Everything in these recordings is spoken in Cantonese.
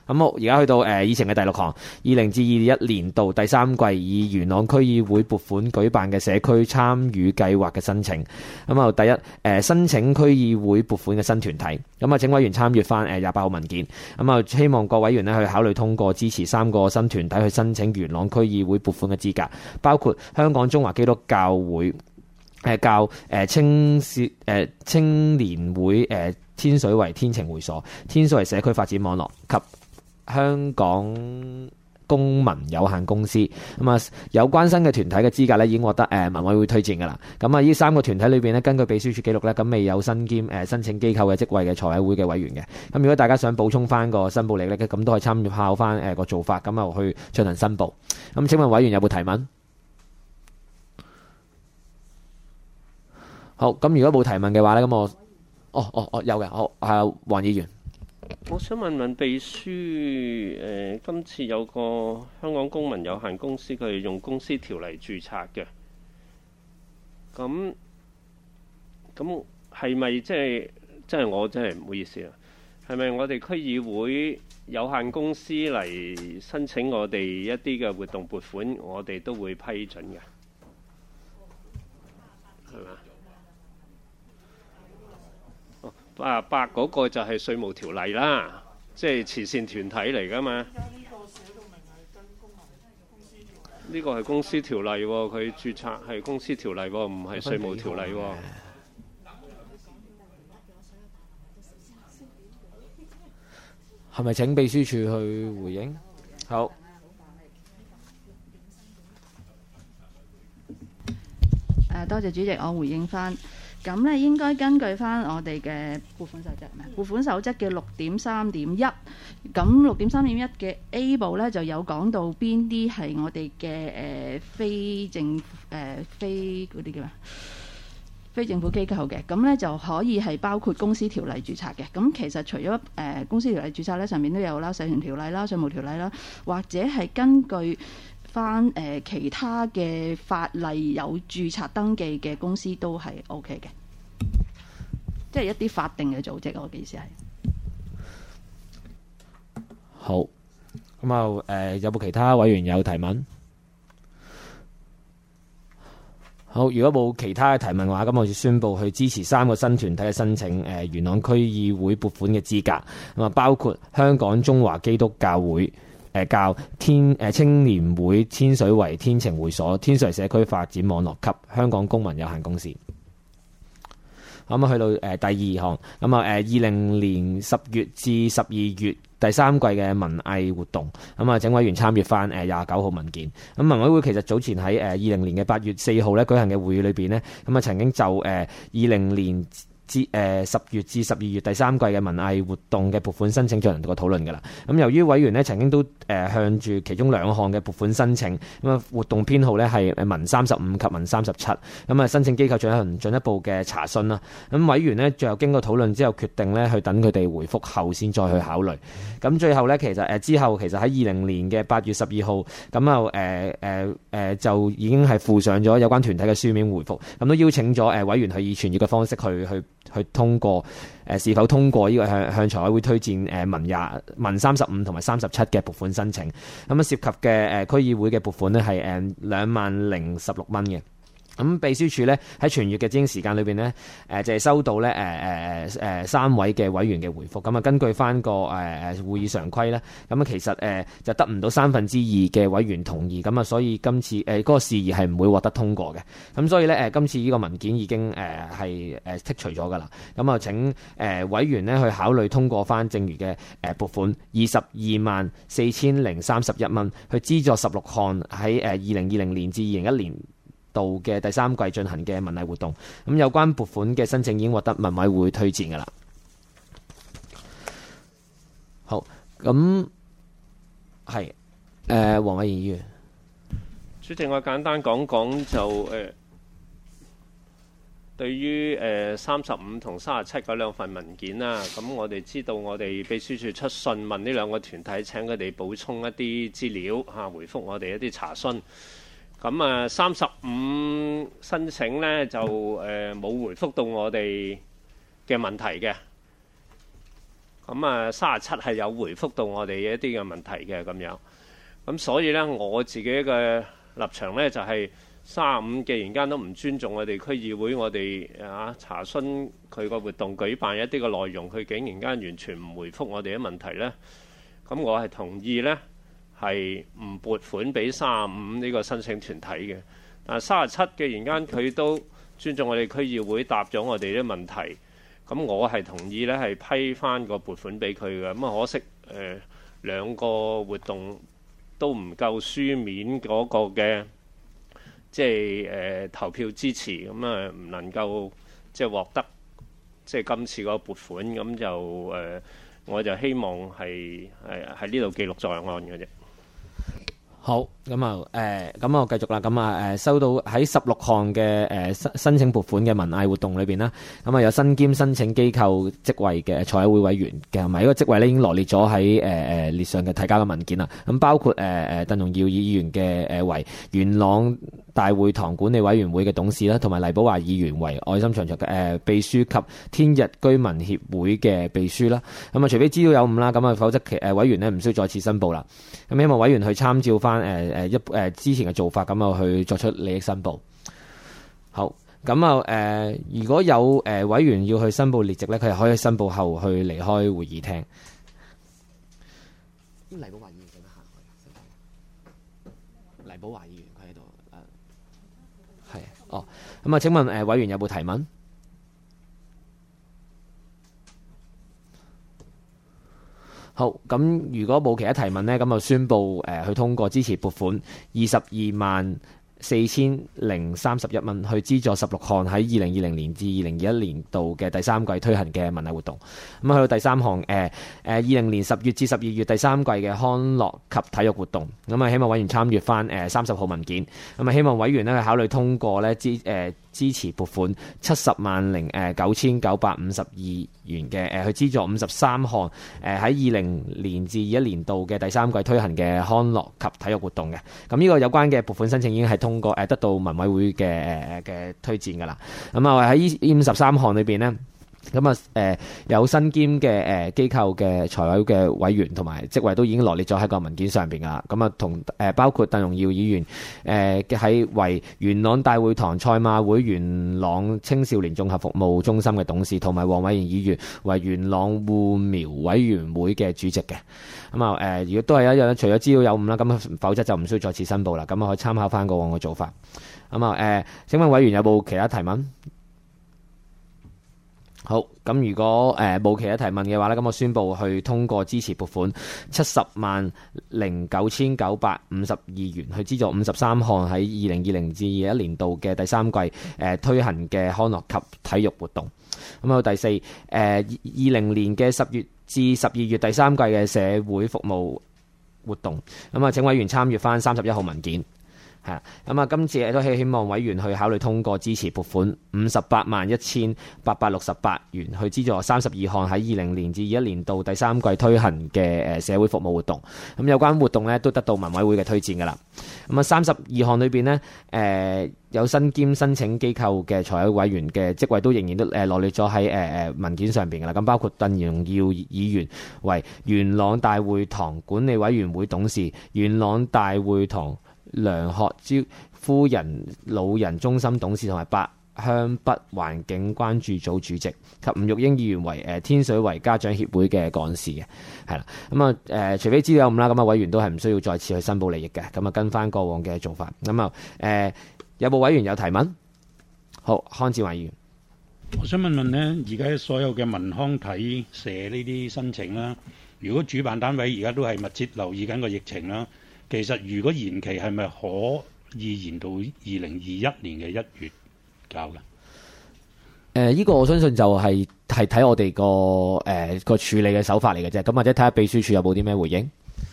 咁我而家去到議程嘅第6項，20至21年度第3季以元朗區議會撥款舉辦嘅社區參與計劃嘅申請。咁啊，第一申請區議會撥款嘅新團體。咁啊，請委員參閱翻28號文件。咁啊，希望各委員呢去考慮通過支持3個新團體去申請元朗區議會撥款嘅資格，包括香港中華基督教會、青年會、天水圍天晴會所、天水圍社區發展網絡及香港公民有限公司。咁啊，有關新嘅團體嘅資格咧，已經獲得民委會推薦㗎啦。咁啊，呢3個團體裏邊咧，根據秘書處記錄咧，咁未有身兼申請機構嘅職位嘅財委會嘅委員嘅。咁如果大家想補充翻個申報歷咧，咁都可以參考翻個做法，咁啊去進行申報。咁請問委員有冇提問？好，咁如果冇提問嘅話咧，咁我有嘅，好，黃議員。 我想問問秘書，今次有個香港公民有限公司，佢係用公司條例註冊嘅，咁係咪即係我真係唔好意思啊？係咪我哋區議會有限公司嚟申請我哋一啲嘅活動撥款，我哋都會批准嘅，係咪？8嗰個就係稅務條例啦，即係慈善團體嚟㗎嘛。呢個係公司條例喎，佢註冊係公司條例喎，唔係稅務條例喎。 係咪請秘書處去回應？好。 多謝主席，我回應翻。咁咧應該根據翻我哋嘅撥款守則，撥款守則嘅6.3.1，咁6.3.1嘅 A 部咧就有講到邊啲係我哋嘅非政府機構嘅，咁咧就可以係包括公司條例註冊嘅。咁其實除咗公司條例註冊咧，上面都有啦，社團條例啦、稅務條例啦，或者係根據翻其他嘅法例有註冊登記嘅公司都係 OK 嘅，即係一啲法定嘅組織。我嘅意思係好。咁有冇其他委員有提問？好，如果冇其他嘅提問嘅話，咁我就宣布去支持3個新團體嘅申請元朗區議會撥款嘅資格。咁啊，包括香港中華基督教會、青年會、天水圍天晴會所、天水圍社區發展網絡及香港公民有限公司。咁啊，去到第2項，咁啊20年10月至12月第3季嘅文藝活動，咁啊請委員參閱翻29號文件。咁文委會其實早前喺20年嘅8月4號咧舉行嘅會議裏邊呢，咁啊曾經就20年10月至12月第3季嘅文藝活動嘅撥款申請進行過討論㗎啦。咁由於委員呢曾經都向住其中2項嘅撥款申請，咁啊活動編號呢係文35及文37，咁啊申請機構進行進一步嘅查詢啦。咁委員呢最後經過討論之後決定呢去等佢哋回覆後先再去考慮。咁最後呢，其實之後其實喺20年嘅8月12號，咁就已經係附上咗有關團體嘅書面回覆，咁都邀請咗委員去以傳閱嘅方式去通過是否通過呢個向財委會推薦文35同埋37嘅撥款申請。咁啊涉及嘅區議會嘅撥款呢係20016蚊嘅。咁秘書處咧喺傳閱嘅諮詢時間裏邊呢，就係收到咧3位嘅委員嘅回覆。咁啊根據翻個會議常規咧，咁啊其實就得唔到2/3嘅委員同意，咁啊所以今次嗰個事宜係唔會獲得通過嘅。咁所以咧今次呢個文件已經係剔除咗噶啦。咁啊請委員呢去考慮通過翻剩餘嘅撥款224031蚊，去資助16項喺2020年至2021年度嘅第3季進行嘅文藝活動。咁有關撥款嘅申請已經獲得民委會推薦噶啦。好，咁係黃偉賢議員。 主席，我簡單講講就對於35同37嗰2份文件啦。咁我哋知道我哋秘書處出信問呢2個團體，請佢哋補充一啲資料回覆我哋一啲查詢。咁啊，35申請呢就冇回覆到我哋嘅問題嘅。 咁啊37係有回覆到我哋一啲嘅問題嘅咁樣。咁所以呢，我自己嘅立場呢，就係35既然間都唔尊重我哋區議會，我哋查詢佢個活動舉辦一啲嘅內容，佢竟然間完全唔回覆我哋嘅問題呢。咁我係同意呢，係唔撥款俾35呢個申請團體嘅。但係37既然間佢都尊重我哋區議會，答咗我哋啲問題，咁我係同意呢，係批翻個撥款俾佢嘅。咁啊可惜兩個活動都唔夠書面嗰個嘅即係投票支持，咁啊唔能夠即係獲得即係今次嗰個撥款，咁就我就希望係喺呢度記錄在案嘅啫。 好，咁啊咁我繼續啦。咁啊收到喺16項嘅申請撥款嘅文藝活動裏邊啦，咁啊有身兼申請機構職位嘅財委會委員嘅，同埋呢個職位咧已經羅列咗喺列上嘅提交嘅文件啦。咁包括鄧榮耀議員嘅為元朗大會堂管理委員會嘅董事啦，同埋黎寶華議員為愛心長桌嘅秘書及天日居民協會嘅秘書啦。咁啊除非資料有誤啦，咁啊否則委員呢唔需要再次申報啦。咁希望委員去參照翻之前嘅做法，咁啊去作出利益申報。好，咁啊如果有委員要去申報列席咧，佢係可以申報後去離開會議廳。黎寶華議員記得行開，黎寶華議員佢喺度係哦。咁啊請問委員有冇提問？好，咁如果冇其他提問呢，咁就宣布去通過支持撥款224031蚊去資助16項喺2020年至2021年度嘅第三季推行嘅文藝活動。咁去到第三項20年10月至12月第三季嘅康樂及體育活動。咁啊希望委員參閱翻30號文件。咁啊希望委員呢考慮通過呢支持撥款70,952元嘅去資助53項喺20年至21年度嘅第三季推行嘅康樂及體育活動嘅。咁呢個有關嘅撥款申請已經係通過得到民委會嘅推薦㗎啦。咁啊喺呢53項裏邊呢，咁有身兼嘅機構嘅財委嘅委員同埋職位都已經羅列咗喺個文件上邊噶啦。咁啊同包括鄧榮耀議員喺為元朗大會堂賽馬會元朗青少年綜合服務中心嘅董事，同埋黃偉賢議員為元朗護苗委員會嘅主席嘅。咁啊如果都係一樣，除咗資料有誤啦，咁否則就唔需要再次申報啦。咁啊可以參考翻過往嘅做法。咁啊請問委員有冇其他提問？好，咁如果冇其他提問嘅話咧，咁我宣布去通過支持撥款70,09,952元去資助53項喺2020至21年度嘅第三季推行嘅康樂及體育活動。咁啊第四20年嘅10月至12月第三季嘅社會服務活動。咁啊請委員參閱翻31號文件。係啦，咁啊，今次都希望委員去考慮通過支持撥款581868元去資助32項喺20年至21年度第三季推行嘅社會服務活動。咁有關活動呢都得到民委會嘅推薦㗎啦。咁啊32項裏邊呢，有身兼申請機構嘅財委委員嘅職位都仍然都羅列咗喺文件上邊㗎啦。咁包括鄧榮耀議員為元朗大會堂管理委員會董事、元朗大會堂梁學招夫人老人中心董事，同埋八鄉北環境關注組主席，及吳玉英議員為天水圍家長協會嘅幹事嘅。係啦，咁啊除非資料有誤啦，咁啊委員都係唔需要再次去申報利益嘅。咁啊跟翻過往嘅做法。咁啊有冇委員有提問？好，康志偉議員， 我想問問呢，而家所有嘅文康體社呢啲申請啦，如果主辦單位而家都係密切留意緊個疫情啦，其實如果延期係咪可以延到2021年嘅1月搞嘅？ 呢個我相信就係睇我哋個處理嘅手法嚟嘅啫。咁或者睇下秘書處有冇啲咩回應。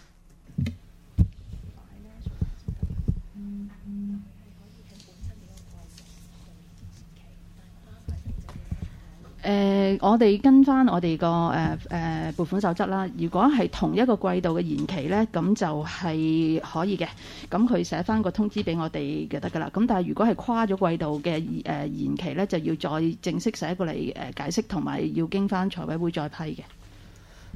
我哋跟翻我哋個撥款守則啦。如果係同一個季度嘅延期呢，咁就係可以嘅。咁佢寫翻個通知俾我哋就得㗎啦。咁但係如果係跨咗季度嘅延期呢，就要再正式寫過嚟解釋，同埋要經翻財委會再批嘅。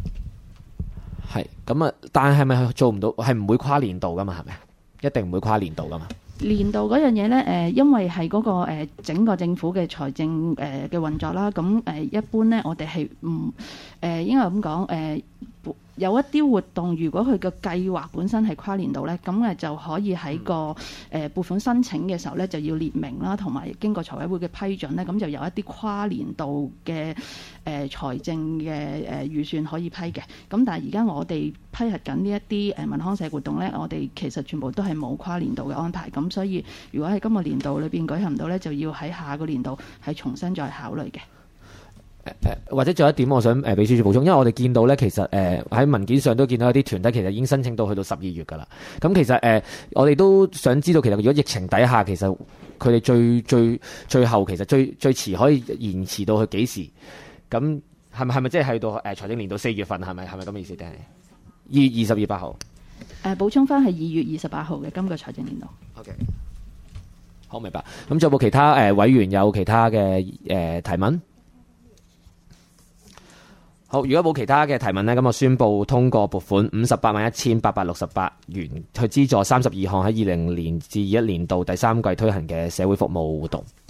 係咁啊，但係咪做唔到？係唔會跨年度噶嘛？係咪？一定唔會跨年度噶嘛？ 年度嗰樣嘢呢，因為係嗰個整個政府嘅財政嘅運作啦，咁一般呢，我哋係唔應該咁講有一啲活動，如果佢嘅計劃本身係跨年度呢，咁就可以喺個撥款申請嘅時候呢，就要列明啦，同埋經過財委會嘅批准呢，咁就有一啲跨年度嘅財政嘅預算可以批嘅。咁但係而家我哋批核緊呢一啲文康社活動呢，我哋其實全部都係冇跨年度嘅安排。咁所以如果喺今個年度裏邊舉行唔到呢，就要喺下個年度係重新再考慮嘅。 或者仲有一點，我想俾少少補充，因為我哋見到咧，其實喺文件上都見到有啲團體其實已經申請到去到12月㗎啦。咁其實我哋都想知道，其實如果疫情底下，其實佢哋最後其實最遲可以延遲到去幾時？咁係咪即係去到財政年度4月份？係咪咁嘅意思？定係2月8號？ 補充翻係2月28號嘅今個財政年度。 OK， 好明白。咁仲有冇其他委員有其他嘅提問？好，如果冇其他嘅提問呢，咁我宣布通過撥款581868元去資助32項喺2020至21年度第3季推行嘅社會服務活動。